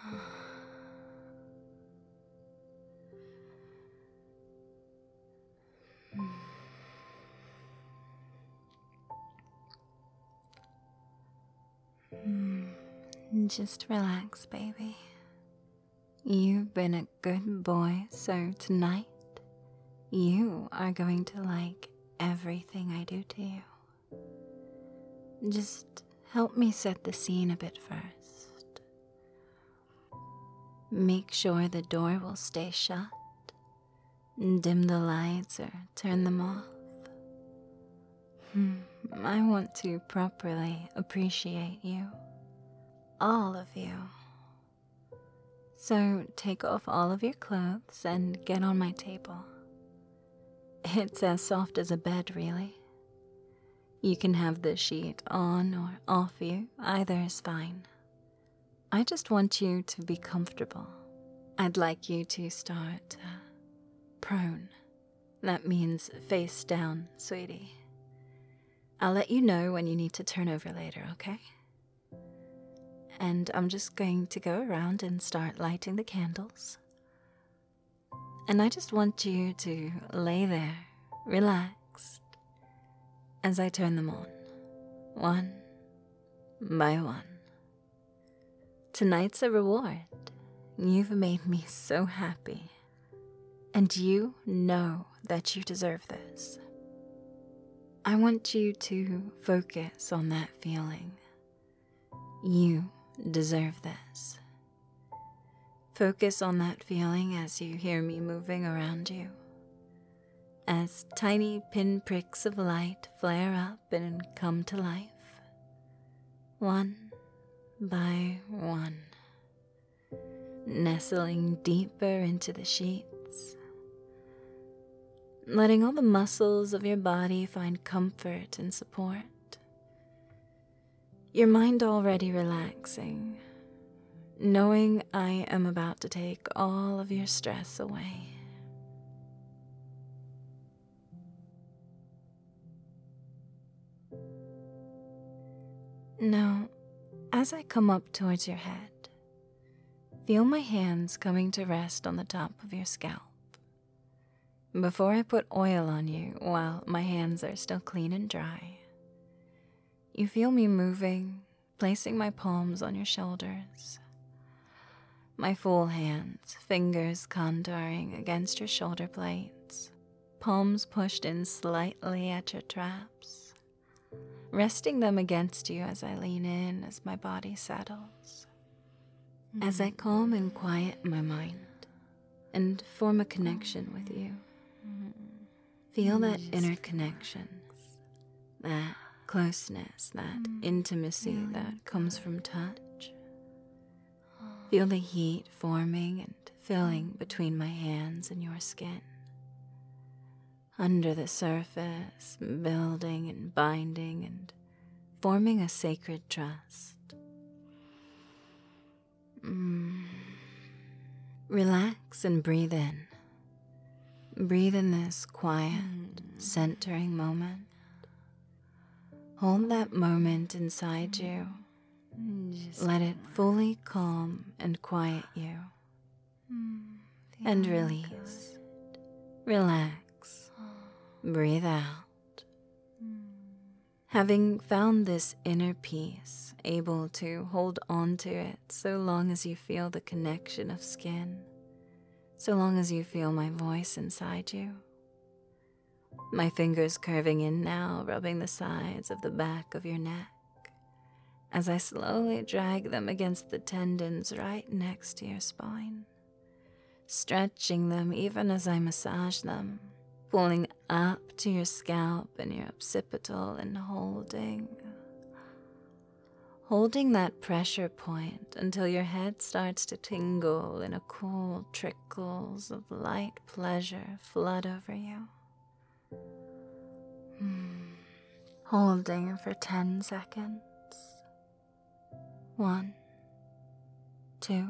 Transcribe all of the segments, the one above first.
Just relax, baby. You've been a good boy, so tonight you are going to like everything I do to you. Just help me set the scene a bit first. Make sure the door will stay shut. Dim the lights or turn them off. I want to properly appreciate you. All of you. So take off all of your clothes and get on my table. It's as soft as a bed, really. You can have the sheet on or off you, either is fine. I just want you to be comfortable. I'd like you to start prone. That means face down, sweetie. I'll let you know when you need to turn over later, okay? And I'm just going to go around and start lighting the candles. And I just want you to lay there, relaxed, as I turn them on, one by one. Tonight's a reward. You've made me so happy. And you know that you deserve this. I want you to focus on that feeling. You deserve this. Focus on that feeling as you hear me moving around you. As tiny pinpricks of light flare up and come to life. One by one. Nestling deeper into the sheets. Letting all the muscles of your body find comfort and support. Your mind already relaxing, knowing I am about to take all of your stress away. Now, as I come up towards your head, feel my hands coming to rest on the top of your scalp. Before I put oil on you while my hands are still clean and dry, you feel me moving, placing my palms on your shoulders. My full hands, fingers contouring against your shoulder blades, palms pushed in slightly at your traps, resting them against you as I lean in as my body settles. As I calm and quiet my mind and form a connection with you, feel that inner connection, that closeness, that intimacy that comes from touch. Feel the heat forming and filling between my hands and your skin. Under the surface, building and binding and forming a sacred trust. Relax and breathe in. Breathe in this quiet, centering moment. Hold that moment inside you. Let it fully calm and quiet you. And release. Relax. Breathe out. Having found this inner peace, able to hold on to it so long as you feel the connection of skin, so long as you feel my voice inside you. My fingers curving in now, rubbing the sides of the back of your neck, as I slowly drag them against the tendons right next to your spine, stretching them even as I massage them, pulling up to your scalp and your occipital and holding that pressure point until your head starts to tingle and a cool trickles of light pleasure flood over you. Holding for 10 seconds. 1, 2,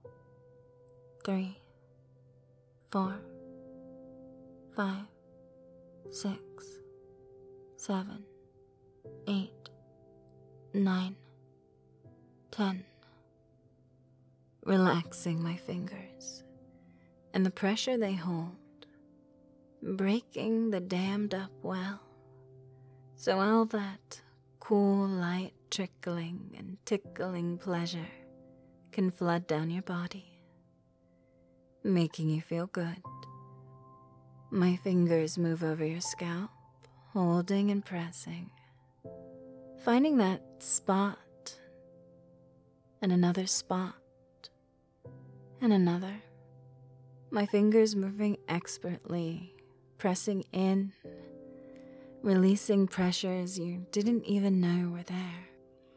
3, 4, 5, 6, 7, 8, 9, 10. relaxing my fingers and the pressure they hold, breaking the dammed up well, so all that cool light trickling and tickling pleasure can flood down your body, making you feel good. My fingers move over your scalp, holding and pressing, finding that spot and another spot and another. My fingers moving expertly, pressing in, releasing pressures you didn't even know were there.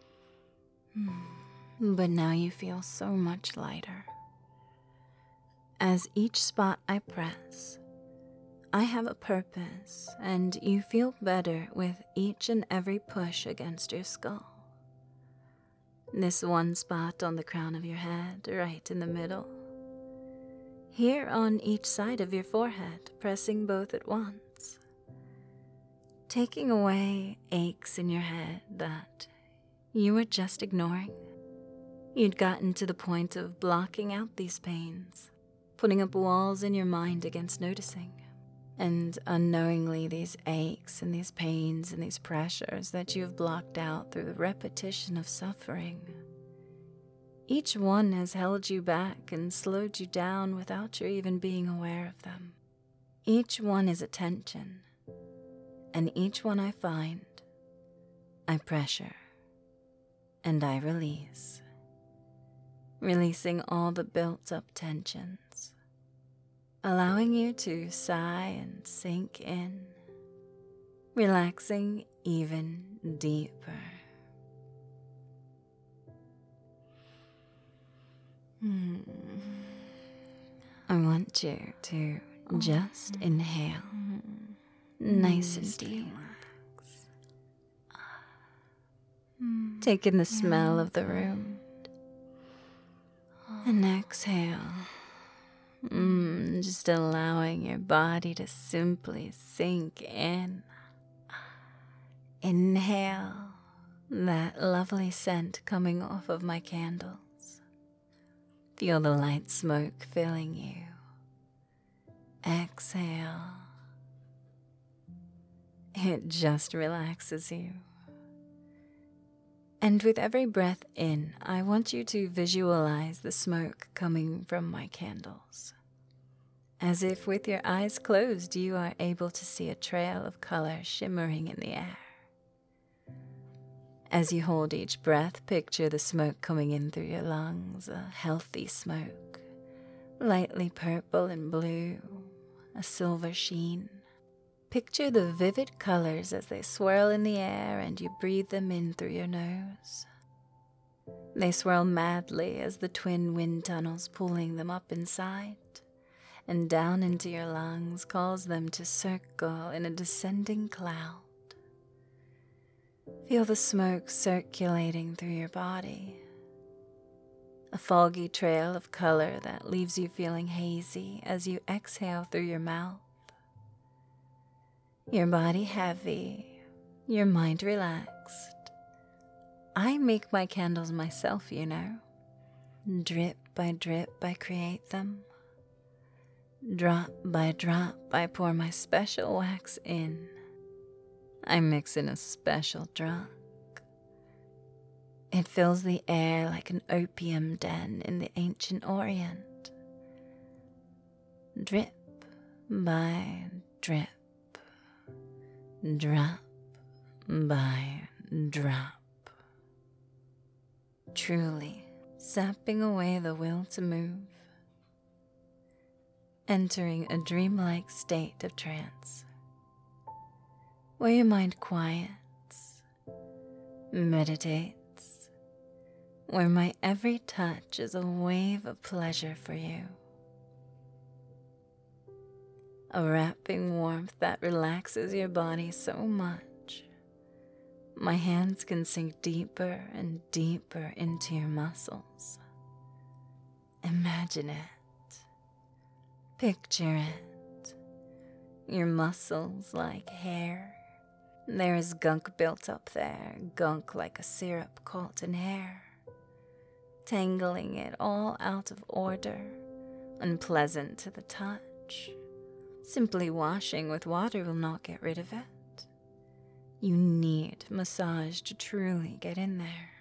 But now you feel so much lighter. As each spot I press, I have a purpose, and you feel better with each and every push against your skull. This one spot on the crown of your head, right in the middle. Here on each side of your forehead, pressing both at once. Taking away aches in your head that you were just ignoring. You'd gotten to the point of blocking out these pains, putting up walls in your mind against noticing. And unknowingly, these aches and these pains and these pressures that you've blocked out through the repetition of suffering, each one has held you back and slowed you down without your even being aware of them. Each one is a tension, and each one I find, I pressure, and I release, releasing all the built-up tensions, allowing you to sigh and sink in, relaxing even deeper. I want you to just inhale, nice and deep. Take in the smell of the room, and exhale. Just allowing your body to simply sink in. Inhale that lovely scent coming off of my candles. Feel the light smoke filling you. Exhale. It just relaxes you. And with every breath in, I want you to visualize the smoke coming from my candles. As if with your eyes closed, you are able to see a trail of color shimmering in the air. As you hold each breath, picture the smoke coming in through your lungs, a healthy smoke, lightly purple and blue, a silver sheen. Picture the vivid colors as they swirl in the air and you breathe them in through your nose. They swirl madly as the twin wind tunnels pulling them up inside and down into your lungs cause them to circle in a descending cloud. Feel the smoke circulating through your body. A foggy trail of color that leaves you feeling hazy as you exhale through your mouth. Your body heavy, your mind relaxed. I make my candles myself, you know. Drip by drip, I create them. Drop by drop, I pour my special wax in. I mix in a special drug. It fills the air like an opium den in the ancient Orient. Drip by drip. Drop by drop. Truly sapping away the will to move. Entering a dreamlike state of trance, where your mind quiets, meditates, where my every touch is a wave of pleasure for you. A wrapping warmth that relaxes your body so much. My hands can sink deeper and deeper into your muscles. Imagine it. Picture it. Your muscles like hair. There is gunk built up there, gunk like a syrup caught in hair. tangling it all out of order, unpleasant to the touch. Simply washing with water will not get rid of it. You need massage to truly get in there.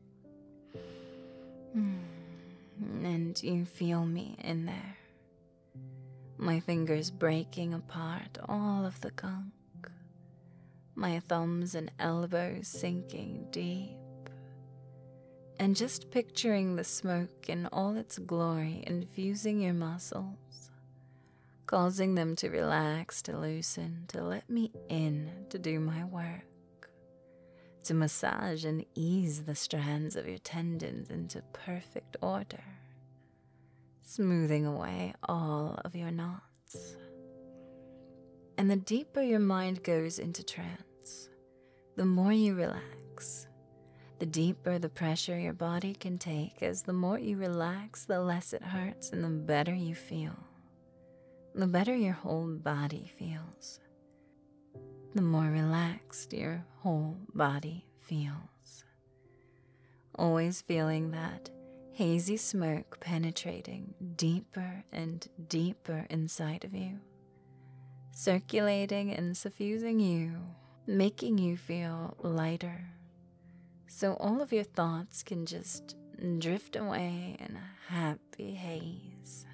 And you feel me in there. My fingers breaking apart all of the gunk. My thumbs and elbows sinking deep. And just picturing the smoke in all its glory infusing your muscles, causing them to relax, to loosen, to let me in to do my work, to massage and ease the strands of your tendons into perfect order, smoothing away all of your knots. And the deeper your mind goes into trance, the more you relax. The deeper the pressure your body can take, as the more you relax, the less it hurts and the better you feel. The better your whole body feels. The more relaxed your whole body feels. Always feeling that hazy smoke penetrating deeper and deeper inside of you, circulating and suffusing you, making you feel lighter. So all of your thoughts can just drift away in a happy haze.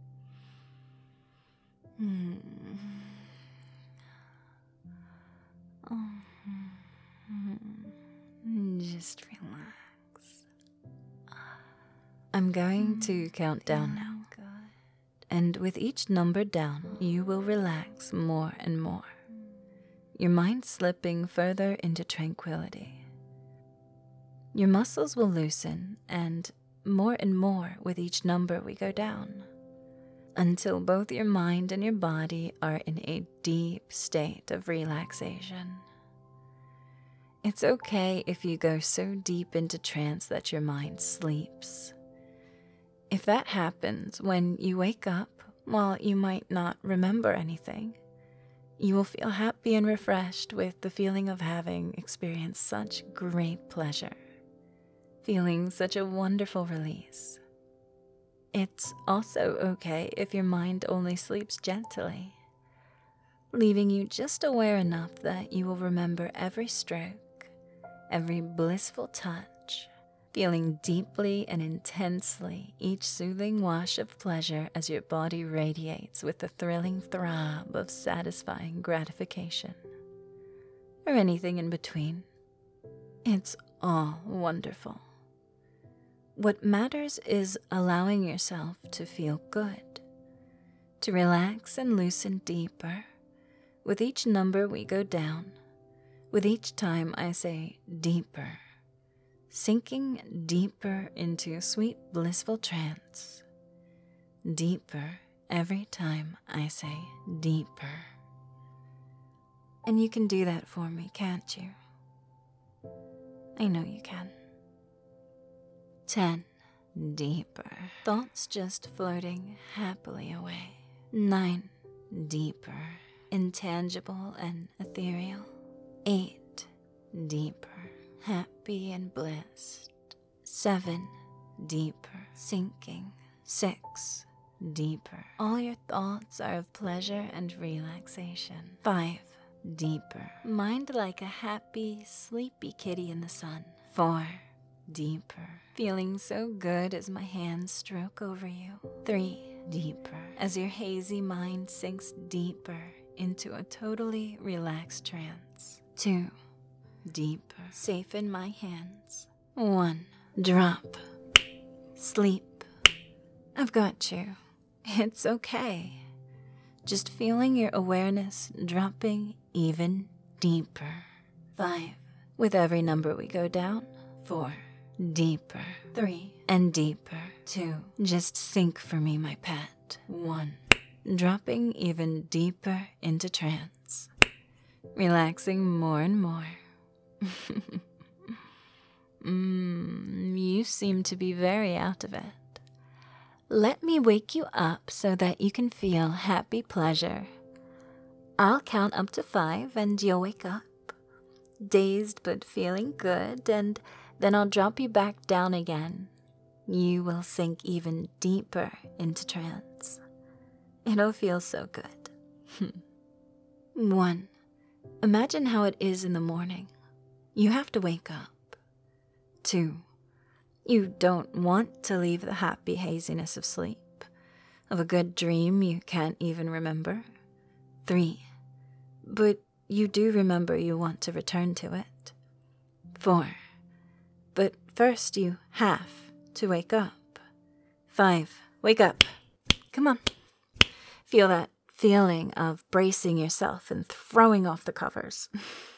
Just relax. I'm going to count down now. And with each number down, you will relax more and more. Your mind slipping further into tranquility. Your muscles will loosen, and more with each number we go down, until both your mind and your body are in a deep state of relaxation. It's okay if you go so deep into trance that your mind sleeps. If that happens, when you wake up, while you might not remember anything, you will feel happy and refreshed with the feeling of having experienced such great pleasure. Feeling such a wonderful release. It's also okay if your mind only sleeps gently, leaving you just aware enough that you will remember every stroke, every blissful touch, feeling deeply and intensely each soothing wash of pleasure as your body radiates with the thrilling throb of satisfying gratification, or anything in between. It's all wonderful. What matters is allowing yourself to feel good, to relax and loosen deeper. With each number we go down, with each time I say deeper, sinking deeper into sweet blissful trance. Deeper every time I say deeper. And you can do that for me, can't you? I know you can. 10. Deeper. Thoughts just floating happily away. 9. Deeper. Intangible and ethereal. 8. Deeper. Happy and blissed. 7. Deeper. Sinking. 6. Deeper. All your thoughts are of pleasure and relaxation. 5. Deeper. Mind like a happy, sleepy kitty in the sun. 4. Deeper. Feeling so good as my hands stroke over you. 3. Deeper. As your hazy mind sinks deeper into a totally relaxed trance. 2. Deeper. Safe in my hands. 1. Drop. Sleep. I've got you. It's okay. Just feeling your awareness dropping even deeper. 5. With every number we go down. 4. Deeper. 3. And deeper. 2. Just sink for me, my pet. 1. Dropping even deeper into trance. Relaxing more and more. You seem to be very out of it. Let me wake you up so that you can feel happy pleasure. I'll count up to 5 and you'll wake up, dazed but feeling good, and then I'll drop you back down again. you will sink even deeper into trance. It'll feel so good. 1. Imagine how it is in the morning. You have to wake up. 2. You don't want to leave the happy haziness of sleep, of a good dream you can't even remember. 3. But you do remember you want to return to it. 4. But first you have to wake up. 5. Wake up. Come on. Feel that feeling of bracing yourself and throwing off the covers.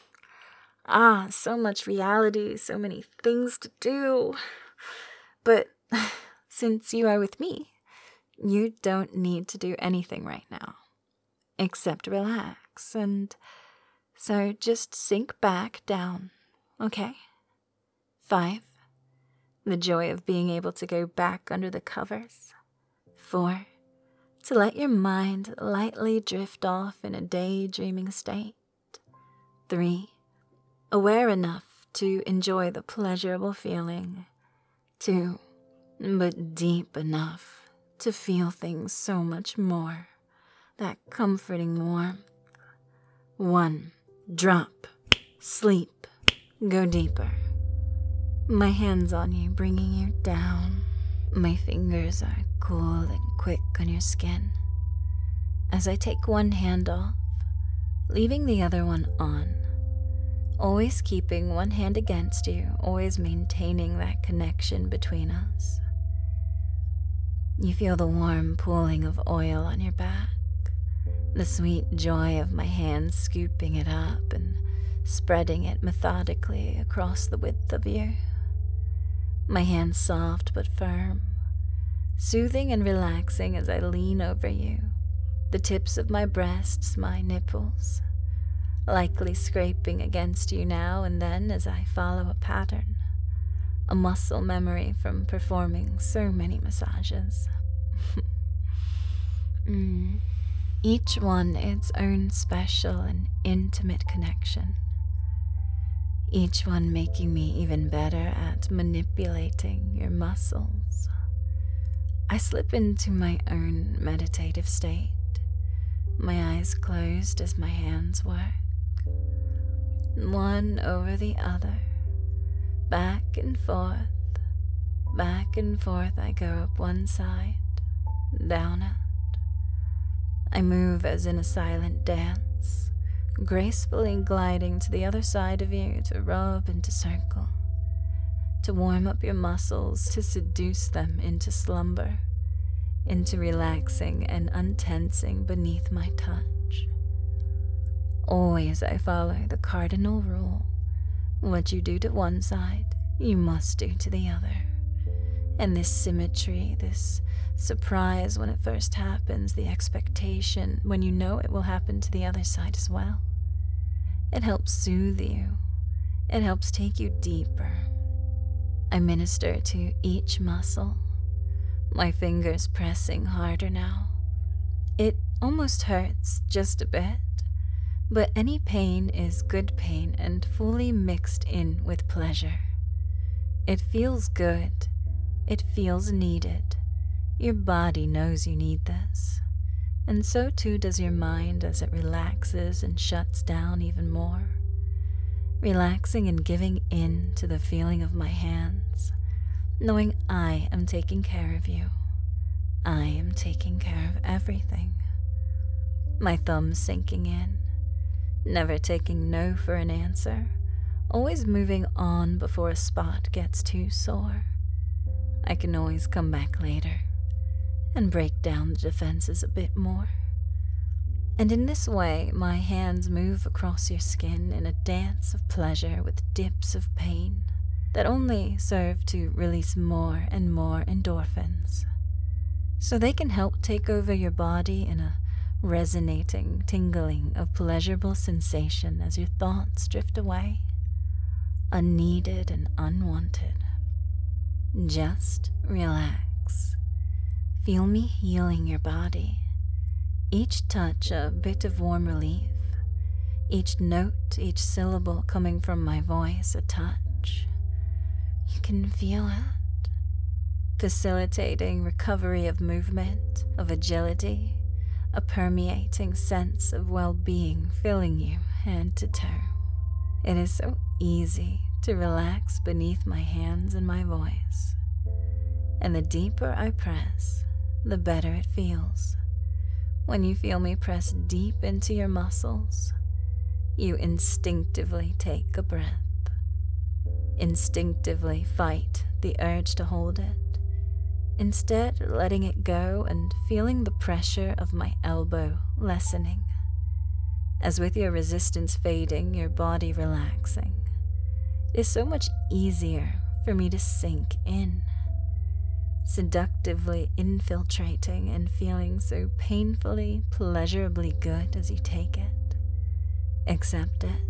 So much reality, so many things to do. But since you are with me, you don't need to do anything right now, except relax. And so just sink back down, okay? 5. The joy of being able to go back under the covers. 4. To let your mind lightly drift off in a daydreaming state. 3. Aware enough to enjoy the pleasurable feeling. 2. But deep enough to feel things so much more. That comforting warmth. 1. Drop. Sleep. Go deeper. My hands on you, bringing you down. My fingers are cool and quick on your skin. As I take one hand off, leaving the other one on. Always keeping one hand against you, always maintaining that connection between us. You feel the warm pooling of oil on your back, the sweet joy of my hands scooping it up and spreading it methodically across the width of you. My hands soft but firm, soothing and relaxing as I lean over you, the tips of my breasts, my nipples, likely scraping against you now and then as I follow a pattern, a muscle memory from performing so many massages. Each one its own special and intimate connection. Each one making me even better at manipulating your muscles. I slip into my own meditative state, my eyes closed as my hands work. One over the other, back and forth I go up one side, down it. I move as in a silent dance, gracefully gliding to the other side of you to rub and to circle, to warm up your muscles, to seduce them into slumber, into relaxing and untensing beneath my touch. Always I follow the cardinal rule. What you do to one side, you must do to the other. And this symmetry, this surprise when it first happens, the expectation when you know it will happen to the other side as well. It helps soothe you. It helps take you deeper. I minister to each muscle, my fingers pressing harder now. It almost hurts just a bit, but any pain is good pain and fully mixed in with pleasure. It feels good. It feels needed. Your body knows you need this, and so too does your mind as it relaxes and shuts down even more, relaxing and giving in to the feeling of my hands, knowing I am taking care of you. I am taking care of everything. My thumbs sinking in, never taking no for an answer, always moving on before a spot gets too sore. I can always come back later and break down the defenses a bit more. And in this way, my hands move across your skin in a dance of pleasure with dips of pain that only serve to release more and more endorphins, so they can help take over your body in a resonating, tingling of pleasurable sensation as your thoughts drift away, unneeded and unwanted. Just relax. Feel me healing your body. Each touch a bit of warm relief. Each note, each syllable coming from my voice a touch. You can feel it. facilitating recovery of movement, of agility, a permeating sense of well-being filling you head to toe. It is so easy to relax beneath my hands and my voice. And the deeper I press, the better it feels. When you feel me press deep into your muscles, you instinctively take a breath. Instinctively fight the urge to hold it, instead letting it go and feeling the pressure of my elbow lessening. As with your resistance fading, your body relaxing, it is so much easier for me to sink in, seductively infiltrating and feeling so painfully, pleasurably good as you take it. Accept it.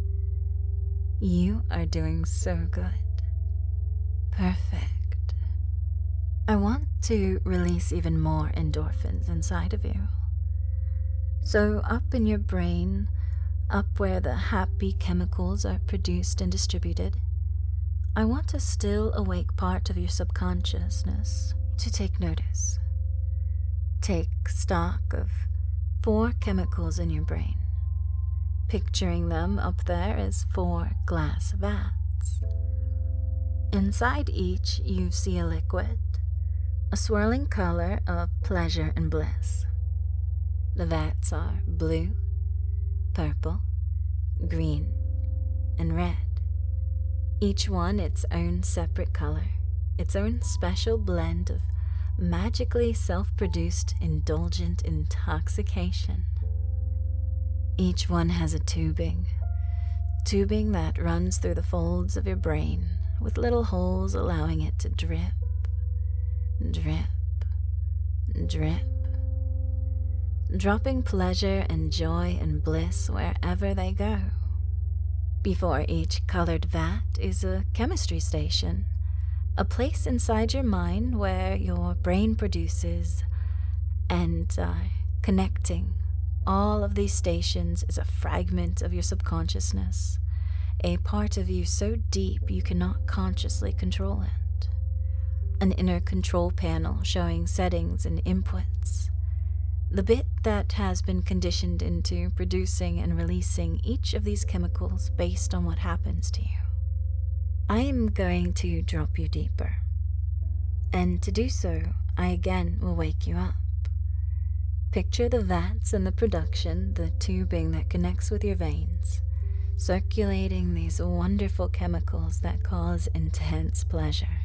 You are doing so good. Perfect. I want to release even more endorphins inside of you. So up in your brain, up where the happy chemicals are produced and distributed, I want to still awake part of your subconsciousness to take notice. Take stock of 4 chemicals in your brain, picturing them up there as 4 glass vats. Inside each, you see a liquid, a swirling color of pleasure and bliss. The vats are blue, purple, green, and red. Each one its own separate color, its own special blend of magically self-produced indulgent intoxication. Each one has a tubing that runs through the folds of your brain with little holes allowing it to drip, drip, drip, dropping pleasure and joy and bliss wherever they go. Before each colored vat is a chemistry station, a place inside your mind where your brain produces and connecting all of these stations is a fragment of your subconsciousness, a part of you so deep you cannot consciously control it. An inner control panel showing settings and inputs, the bit that has been conditioned into producing and releasing each of these chemicals based on what happens to you. I am going to drop you deeper, and to do so, I again will wake you up. Picture the vats and the production, the tubing that connects with your veins, circulating these wonderful chemicals that cause intense pleasure.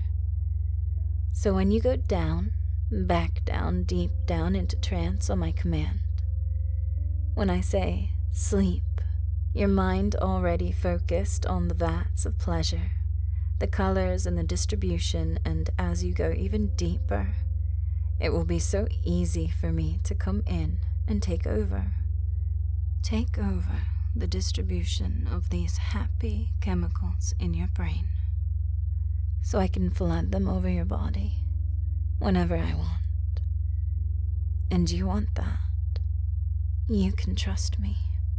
So when you go down, back down, deep down into trance on my command, when I say sleep, your mind already focused on the vats of pleasure, the colors and the distribution, and as you go even deeper, it will be so easy for me to come in and take over. Take over the distribution of these happy chemicals in your brain, so I can flood them over your body whenever I want. And you want that. You can trust me.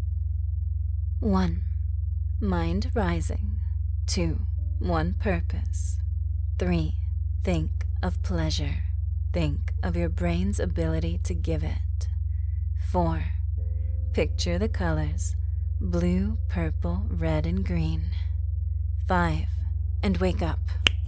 1. Mind rising. 2. One purpose. 3. Think of pleasure. Think of your brain's ability to give it. 4. Picture the colors, blue, purple, red, and green. 5. And wake up.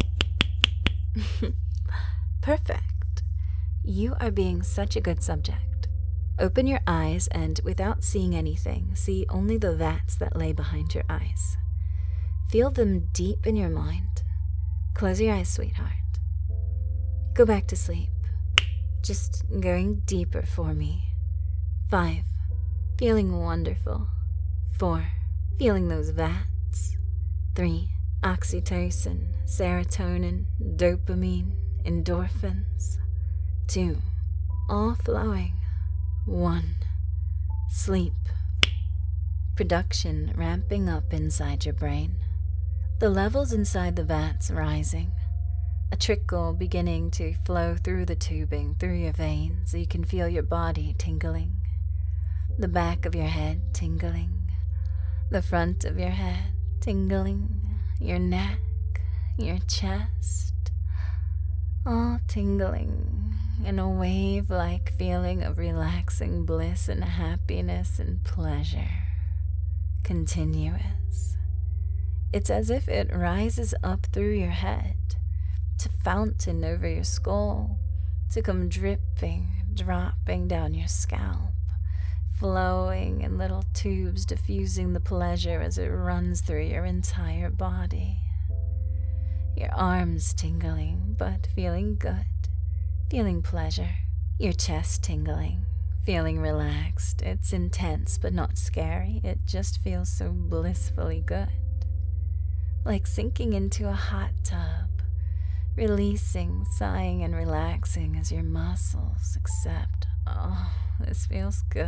Perfect. You are being such a good subject. Open your eyes and, without seeing anything, see only the vats that lay behind your eyes. Feel them deep in your mind. Close your eyes, sweetheart. Go back to sleep. Just going deeper for me. 5. Feeling wonderful. 4. Feeling those vats. 3. Oxytocin, serotonin, dopamine, endorphins. 2. All flowing. 1. Sleep. Production ramping up inside your brain. The levels inside the vats rising. A trickle beginning to flow through the tubing, through your veins, so you can feel your body tingling. The back of your head tingling. The front of your head tingling. Your neck, your chest. all tingling in a wave-like feeling of relaxing bliss and happiness and pleasure. Continuous. It's as if it rises up through your head, to fountain over your skull, to come dripping, dropping down your scalp, flowing in little tubes, diffusing the pleasure as it runs through your entire body. Your arms tingling, but feeling good, feeling pleasure. Your chest tingling, feeling relaxed. It's intense, but not scary. It just feels so blissfully good. Like sinking into a hot tub, releasing, sighing, and relaxing as your muscles accept, oh, this feels good.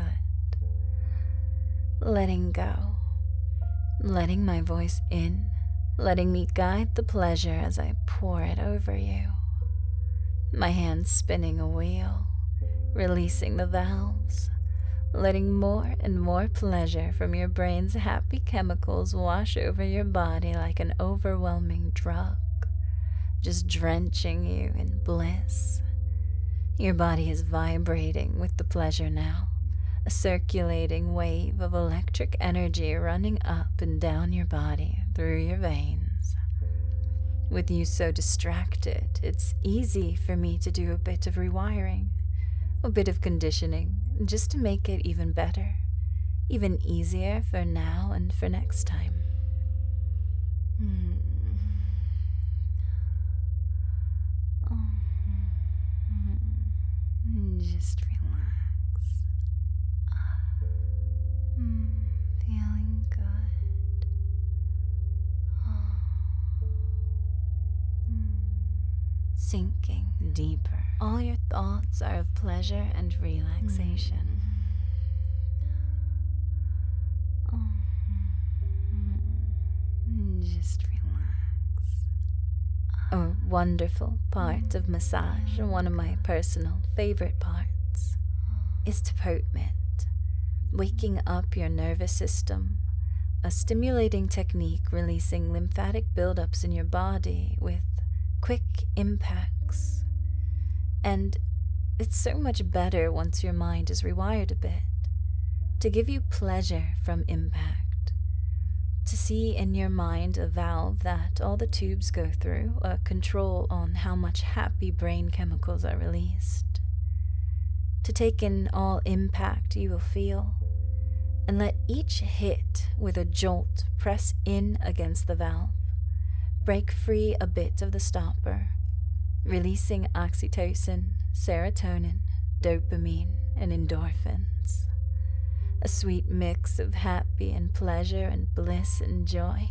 Letting go, letting my voice in, letting me guide the pleasure as I pour it over you. My hands spinning a wheel, releasing the valves, letting more and more pleasure from your brain's happy chemicals wash over your body like an overwhelming drug, just drenching you in bliss. Your body is vibrating with the pleasure now, a circulating wave of electric energy running up and down your body through your veins. With you so distracted, it's easy for me to do a bit of rewiring, a bit of conditioning, just to make it even better, even easier for now and for next time. Just relax. Feeling good. Sinking deeper. All your thoughts are of pleasure and relaxation. Just relax. A wonderful part of massage, one of my personal favorite parts, is deportment. Waking up your nervous system, a stimulating technique releasing lymphatic buildups in your body with quick impacts. And it's so much better once your mind is rewired a bit, to give you pleasure from impact, to see in your mind a valve that all the tubes go through, a control on how much happy brain chemicals are released, to take in all impact you will feel, and let each hit with a jolt press in against the valve, break free a bit of the stopper, releasing oxytocin, serotonin, dopamine, and endorphins. A sweet mix of happy and pleasure and bliss and joy.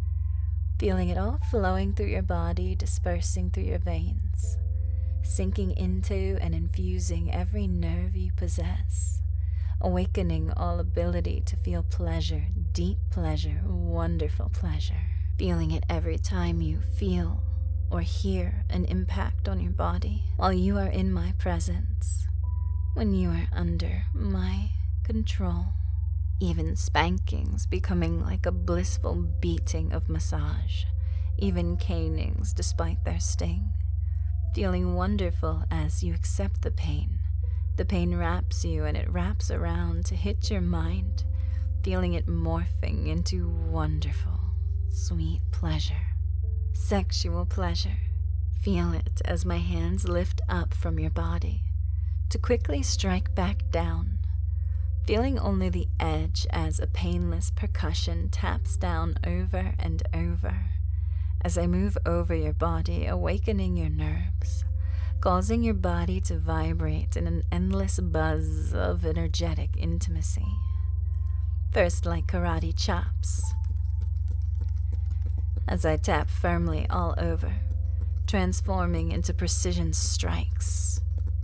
Feeling it all flowing through your body, dispersing through your veins, sinking into and infusing every nerve you possess, awakening all ability to feel pleasure, deep pleasure, wonderful pleasure. Feeling it every time you feel or hear an impact on your body while you are in my presence, when you are under my control. Even spankings becoming like a blissful beating of massage, even canings despite their sting. Feeling wonderful as you accept the pain. The pain wraps you and it wraps around to hit your mind, feeling it morphing into wonderful, sweet pleasure. Sexual pleasure. Feel it as my hands lift up from your body to quickly strike back down, feeling only the edge as a painless percussion taps down over and over as I move over your body, awakening your nerves, causing your body to vibrate in an endless buzz of energetic intimacy. First like karate chops, as I tap firmly all over, transforming into precision strikes.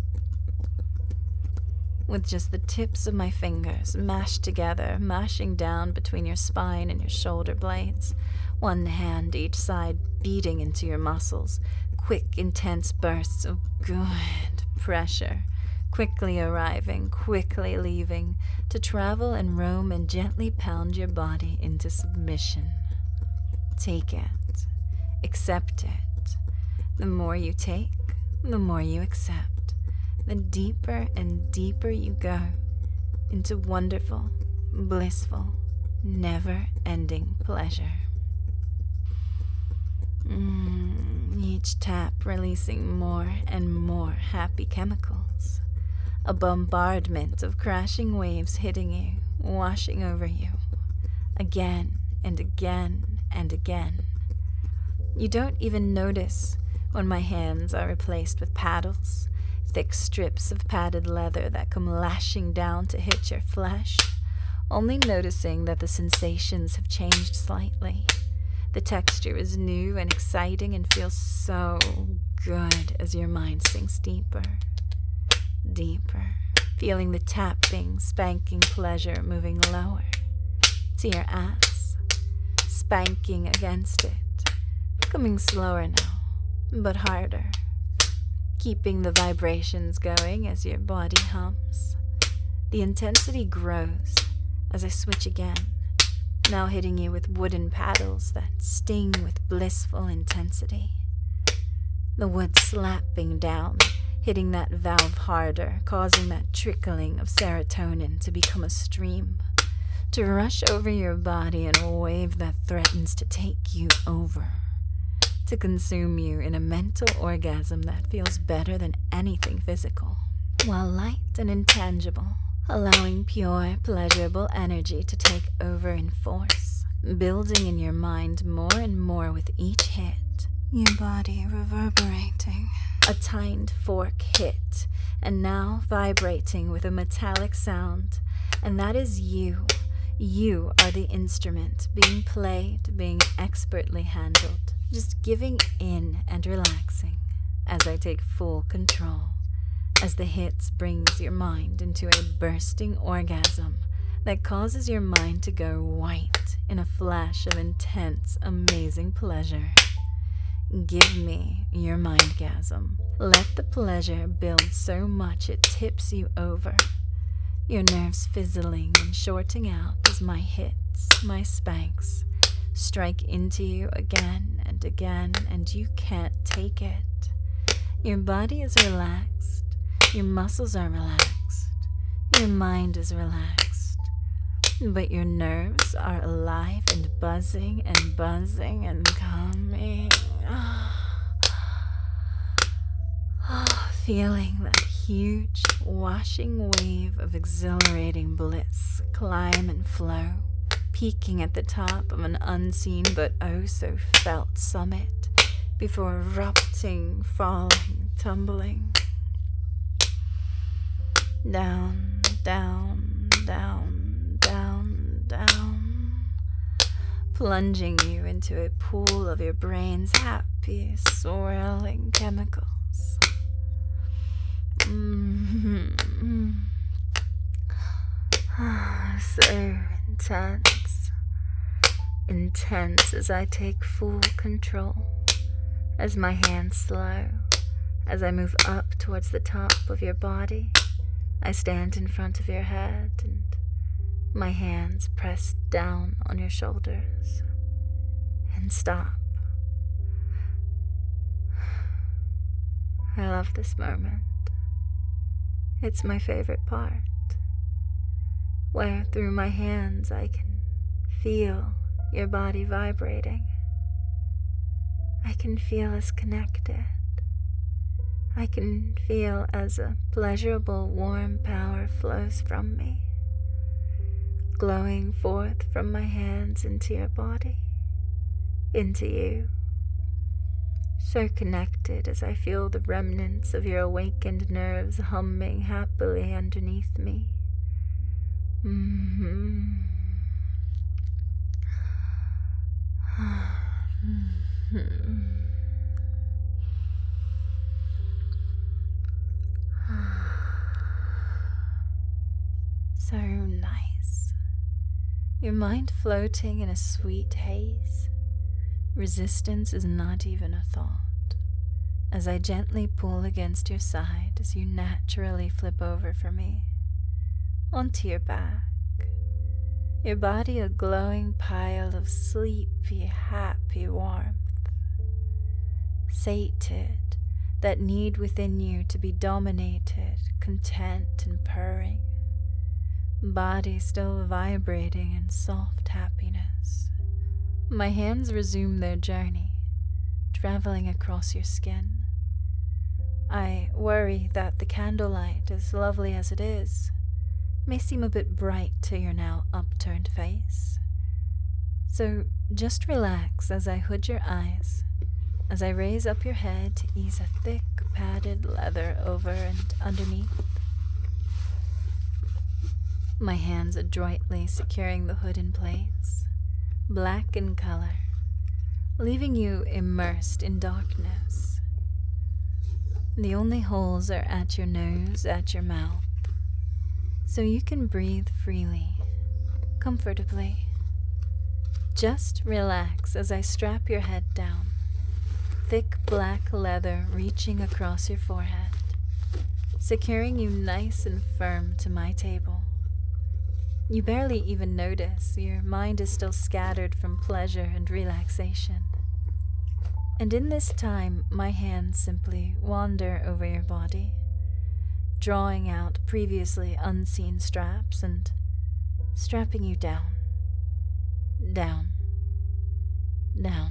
With just the tips of my fingers mashed together, mashing down between your spine and your shoulder blades, one hand each side beating into your muscles, quick, intense bursts of good pressure, quickly arriving, quickly leaving, to travel and roam and gently pound your body into submission. Take it. Accept it. The more you take, the more you accept, the deeper and deeper you go into wonderful, blissful, never-ending pleasure. Each tap releasing more and more happy chemicals. A bombardment of crashing waves hitting you, washing over you, again and again and again. You don't even notice when my hands are replaced with paddles, thick strips of padded leather that come lashing down to hit your flesh, only noticing that the sensations have changed slightly. The texture is new and exciting and feels so good as your mind sinks deeper, deeper, feeling the tapping, spanking pleasure moving lower to your ass, spanking against it, coming slower now, but harder, keeping the vibrations going as your body hums. The intensity grows as I switch again, now hitting you with wooden paddles that sting with blissful intensity. The wood slapping down, hitting that valve harder, causing that trickling of serotonin to become a stream, to rush over your body in a wave that threatens to take you over, to consume you in a mental orgasm that feels better than anything physical, while light and intangible, allowing pure, pleasurable energy to take over in force, building in your mind more and more with each hit, your body reverberating. A tined fork hit, and now vibrating with a metallic sound, and that is you. You are the instrument, being played, being expertly handled, just giving in and relaxing as I take full control. As the hits brings your mind into a bursting orgasm that causes your mind to go white in a flash of intense, amazing pleasure. Give me your mindgasm. Let the pleasure build so much it tips you over, your nerves fizzling and shorting out as my hits, my spanks, strike into you again and again, and you can't take it. Your body is relaxed. Your muscles are relaxed, your mind is relaxed, but your nerves are alive and buzzing and coming. Feeling that huge, washing wave of exhilarating bliss climb and flow, peaking at the top of an unseen but oh so felt summit, before erupting, falling, tumbling. Down, down, down, down, down, plunging you into a pool of your brain's happy, swirling chemicals. So intense, intense as I take full control, as my hands slow, as I move up towards the top of your body. I stand in front of your head and my hands press down on your shoulders and stop. I love this moment. It's my favorite part, where through my hands I can feel your body vibrating. I can feel us connected. I can feel as a pleasurable, warm power flows from me, glowing forth from my hands into your body, into you. So connected as I feel the remnants of your awakened nerves humming happily underneath me. So nice. Your mind floating in a sweet haze. Resistance is not even a thought, as I gently pull against your side as you naturally flip over for me, onto your back, your body a glowing pile of sleepy, happy warmth. Sated, that need within you to be dominated, content and purring, body still vibrating in soft happiness. My hands resume their journey, traveling across your skin. I worry that the candlelight, as lovely as it is, may seem a bit bright to your now upturned face. So just relax as I hood your eyes, as I raise up your head to ease a thick, padded leather over and underneath. My hands adroitly securing the hood in place, black in color, leaving you immersed in darkness. The only holes are at your nose, at your mouth, so you can breathe freely, comfortably. Just relax as I strap your head down, thick black leather reaching across your forehead, securing you nice and firm to my table. You barely even notice, your mind is still scattered from pleasure and relaxation. And in this time, my hands simply wander over your body, drawing out previously unseen straps and strapping you down, down, down.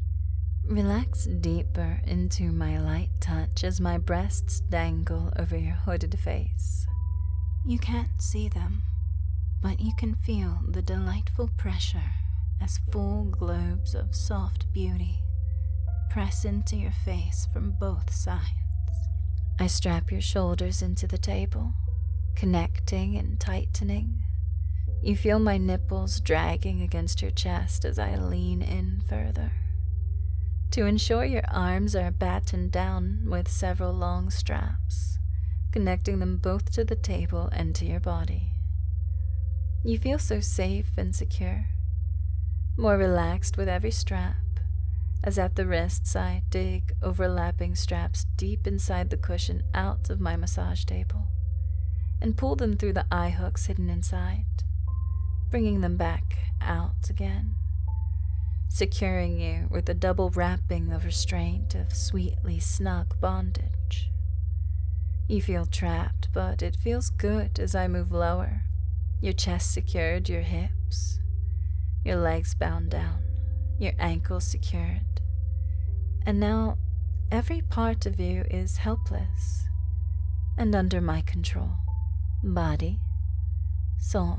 Relax deeper into my light touch as my breasts dangle over your hooded face. You can't see them, but you can feel the delightful pressure as full globes of soft beauty press into your face from both sides. I strap your shoulders into the table, connecting and tightening. You feel my nipples dragging against your chest as I lean in further. To ensure your arms are battened down with several long straps, connecting them both to the table and to your body. You feel so safe and secure, more relaxed with every strap, as at the wrists I dig overlapping straps deep inside the cushion out of my massage table and pull them through the eye hooks hidden inside, bringing them back out again, securing you with a double wrapping of restraint of sweetly snug bondage. You feel trapped, but it feels good as I move lower, your chest secured, your hips, your legs bound down, your ankles secured. And now every part of you is helpless and under my control. Body, soul,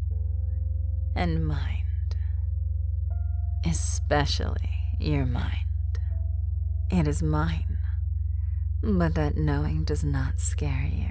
and mind. Especially your mind. It is mine, but that knowing does not scare you.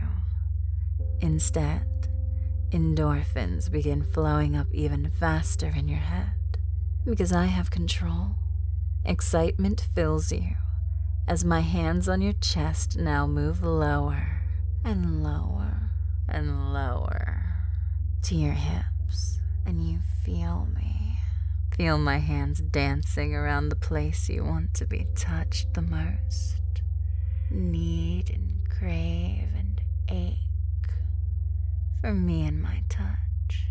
Instead, endorphins begin flowing up even faster in your head because I have control. Excitement fills you as my hands on your chest now move lower and lower and lower to your hips, and you feel me. Feel my hands dancing around the place you want to be touched the most. Need and crave and ache for me and my touch.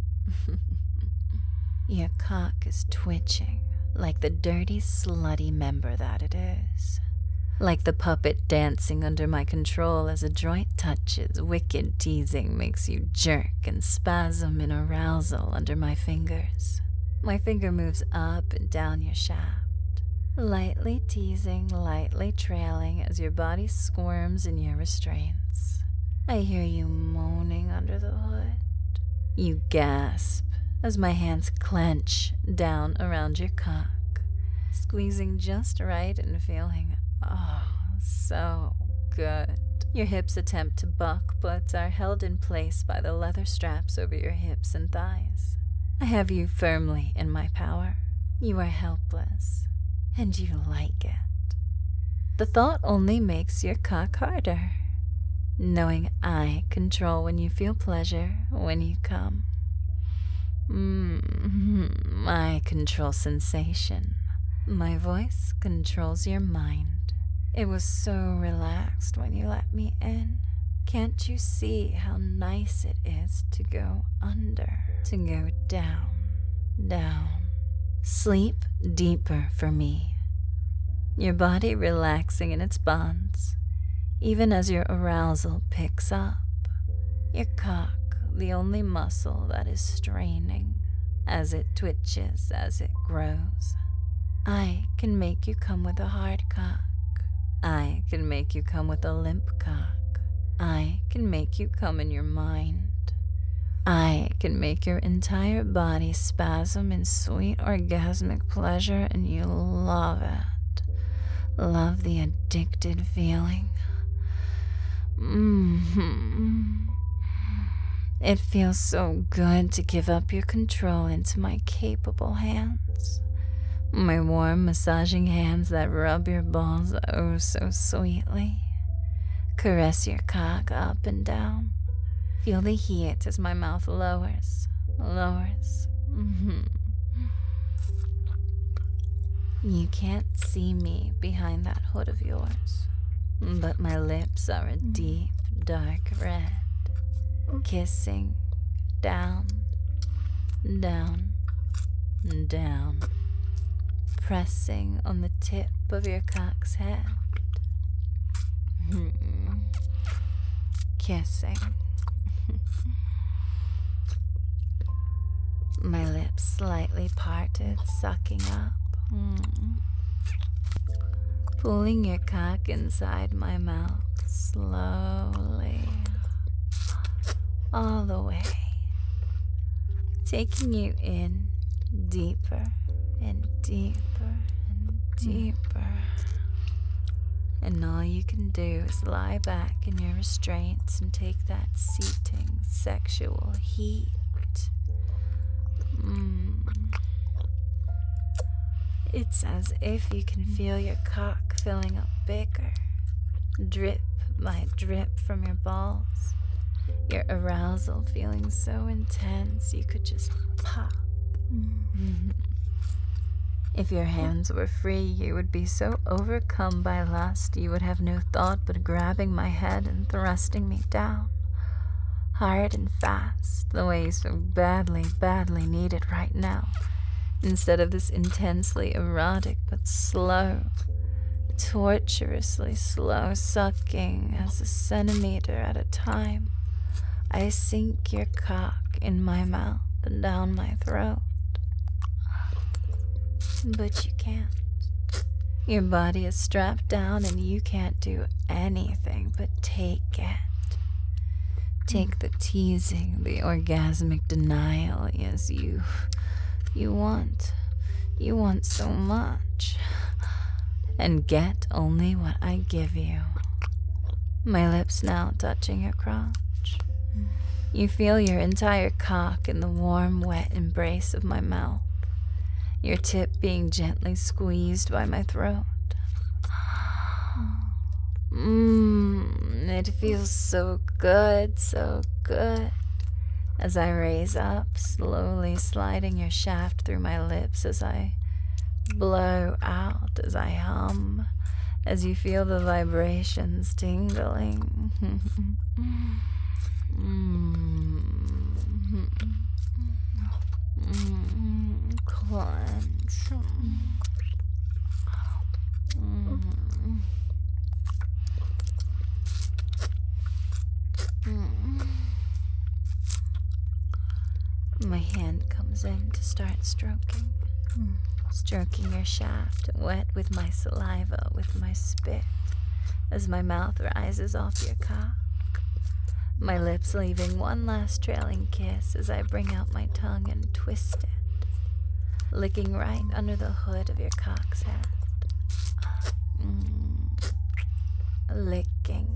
Your cock is twitching like the dirty, slutty member that it is. Like the puppet dancing under my control as adroit touches, wicked teasing makes you jerk and spasm in arousal under my fingers. My finger moves up and down your shaft, lightly teasing, lightly trailing as your body squirms in your restraints. I hear you moaning under the hood. You gasp as my hands clench down around your cock, squeezing just right and feeling, oh, so good. Your hips attempt to buck, but are held in place by the leather straps over your hips and thighs. I have you firmly in my power. You are helpless, and you like it. The thought only makes your cock harder, knowing I control when you feel pleasure, when you come. I control sensation. My voice controls your mind. It was so relaxed when you let me in. Can't you see how nice it is to go under, to go down, down? Sleep deeper for me. your body relaxing in its bonds, even as your arousal picks up. Your cock, the only muscle that is straining, as it twitches, as it grows. I can make you come with a hard cock. I can make you come with a limp cock. I can make you come in your mind. I can make your entire body spasm in sweet orgasmic pleasure, and you love it. Love the addicted feeling. It feels so good to give up your control into my capable hands. My warm, massaging hands that rub your balls oh so sweetly. Caress your cock up and down. Feel the heat as my mouth lowers. You can't see me behind that hood of yours, but my lips are a deep, dark red, kissing down, down, down, pressing on the tip of your cock's head, kissing. My lips slightly parted, sucking up, pulling your cock inside my mouth slowly, all the way, taking you in deeper and deeper and deeper. And all you can do is lie back in your restraints and take that seating sexual heat. It's as if you can feel your cock filling up bigger, drip by drip from your balls, your arousal feeling so intense you could just pop. If your hands were free, you would be so overcome by lust you would have no thought but grabbing my head and thrusting me down, hard and fast, the way you so badly, badly need it right now, instead of this intensely erotic but slow, torturously slow sucking as a centimeter at a time. I sink your cock in my mouth and down my throat. But you can't. Your body is strapped down and you can't do anything but take it. Take the teasing, the orgasmic denial, yes, you want so much, and get only what I give you. My lips now touching your crotch. You feel your entire cock in the warm, wet embrace of my mouth, your tip being gently squeezed by my throat. It feels so good, as I raise up, slowly sliding your shaft through my lips as I blow out, as I hum, as you feel the vibrations tingling. Clench. My hand comes in to start stroking. Stroking your shaft, wet with my saliva, with my spit, as my mouth rises off your cock. My lips leaving one last trailing kiss as I bring out my tongue and twist it, licking right under the hood of your cock's head. Licking.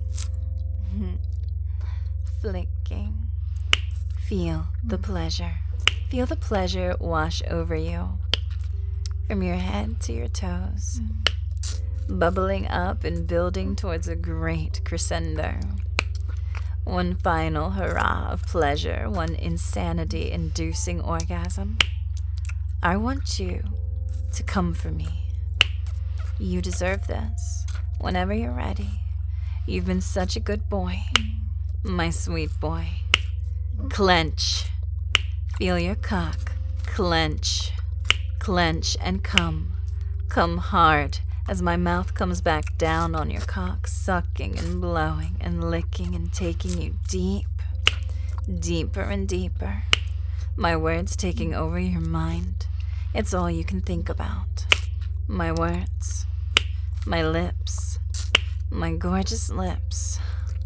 Flicking. Feel the pleasure. Feel the pleasure wash over you, from your head to your toes, bubbling up and building towards a great crescendo. One final hurrah of pleasure, one insanity-inducing orgasm. I want you to come for me. You deserve this. Whenever you're ready. You've been such a good boy, my sweet boy. Clench. Feel your cock. Clench. Clench and come. Come hard as my mouth comes back down on your cock, sucking and blowing and licking and taking you deep, deeper and deeper. My words taking over your mind. It's all you can think about. My words, my lips, my gorgeous lips.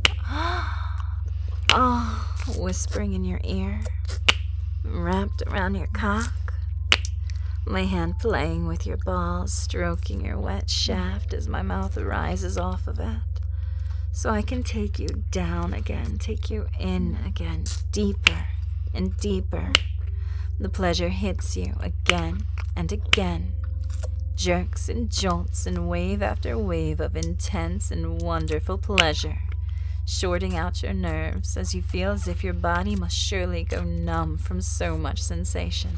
Oh, whispering in your ear, wrapped around your cock. My hand playing with your balls, stroking your wet shaft as my mouth rises off of it. So I can take you down again, take you in again, deeper and deeper. The pleasure hits you again and again. Jerks and jolts and wave after wave of intense and wonderful pleasure, shorting out your nerves as you feel as if your body must surely go numb from so much sensation.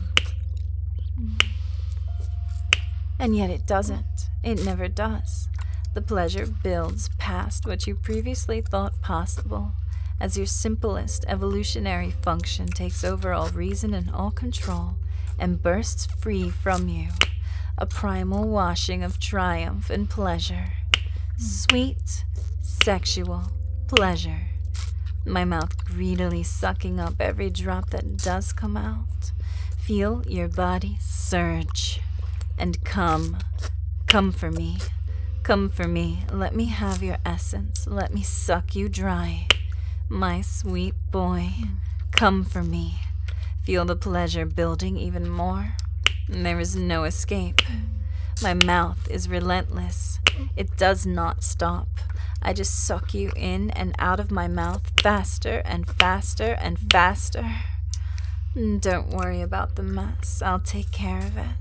And yet it doesn't. It never does. The pleasure builds past what you previously thought possible as your simplest evolutionary function takes over all reason and all control and bursts free from you. A primal washing of triumph and pleasure. Sweet, sexual pleasure. My mouth greedily sucking up every drop that does come out. Feel your body surge. And come for me, come for me, let me have your essence, let me suck you dry. My sweet boy, come for me. Feel the pleasure building even more. There is no escape. My mouth is relentless. It does not stop. I just suck you in and out of my mouth faster and faster and faster. Don't worry about the mess. I'll take care of it.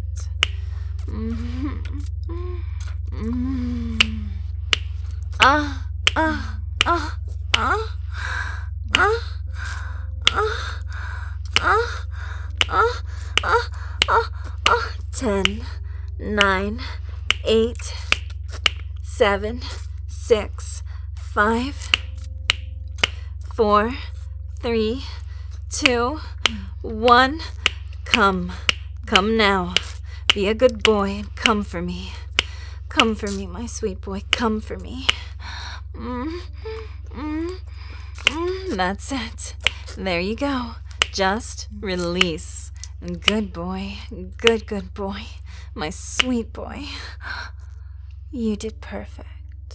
Ah, ah, ah, ah, ah, ah, ah, ah, ah, ah. 10, 9, 8, 7, 6, 5, 4, 3, 2, 1. Come now. Be a good boy and come for me. Come for me, my sweet boy. Come for me. That's it. There you go. Just release. Good boy. Good boy. My sweet boy. You did perfect.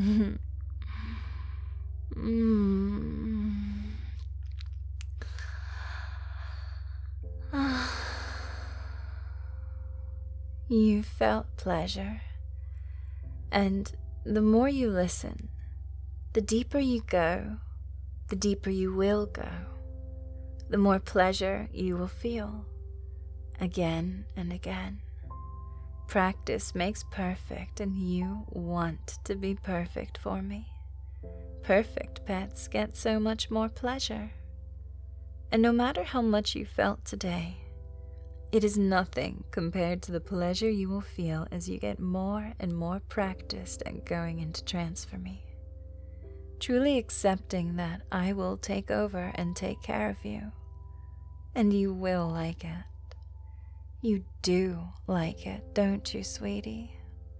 You felt pleasure, and the more you listen, the deeper you go, the deeper you will go, the more pleasure you will feel, again and again. Practice makes perfect, and you want to be perfect for me. Perfect pets get so much more pleasure. And no matter how much you felt today, it is nothing compared to the pleasure you will feel as you get more and more practiced at going into trance for me. Truly accepting that I will take over and take care of you. And you will like it. You do like it, don't you, sweetie?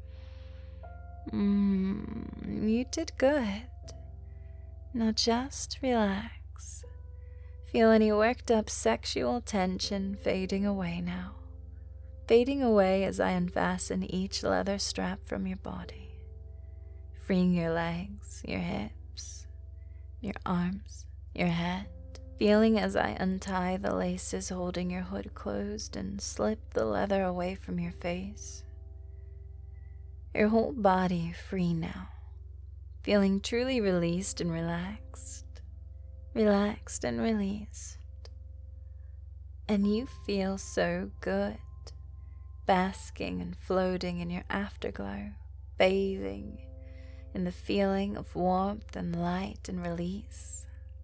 You did good. Now just relax. Feel any worked up sexual tension fading away now. Fading away as I unfasten each leather strap from your body. Freeing your legs, your hips, your arms, your head. Feeling as I untie the laces holding your hood closed and slip the leather away from your face. Your whole body free now. Feeling truly released and relaxed. Relaxed and released. And you feel so good, basking and floating in your afterglow, bathing in the feeling of warmth and light and release.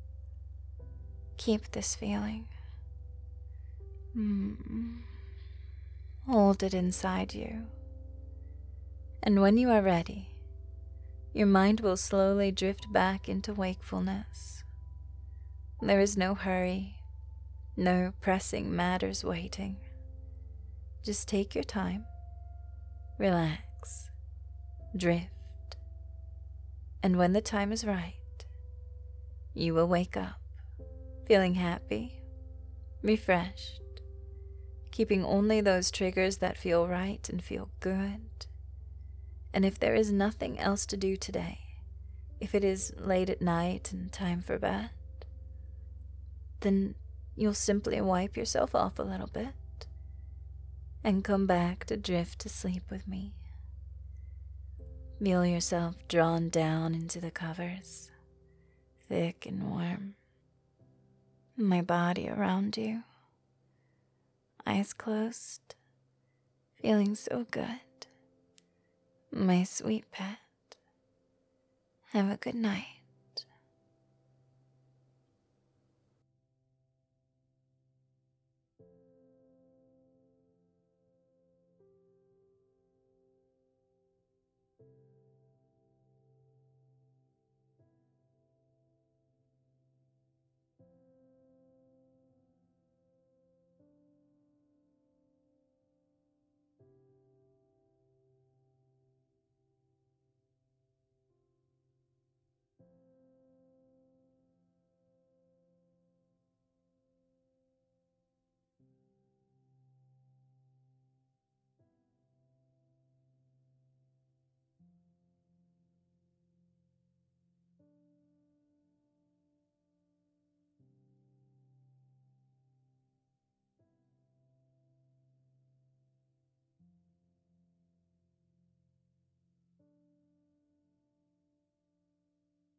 Keep this feeling. Hold it inside you. And when you are ready, your mind will slowly drift back into wakefulness. There is no hurry, no pressing matters waiting. Just take your time, relax, drift, and when the time is right, you will wake up feeling happy, refreshed, keeping only those triggers that feel right and feel good. And if there is nothing else to do today, if it is late at night and time for bed, then you'll simply wipe yourself off a little bit and come back to drift to sleep with me. Feel yourself drawn down into the covers, thick and warm. My body around you, eyes closed, feeling so good. My sweet pet, have a good night.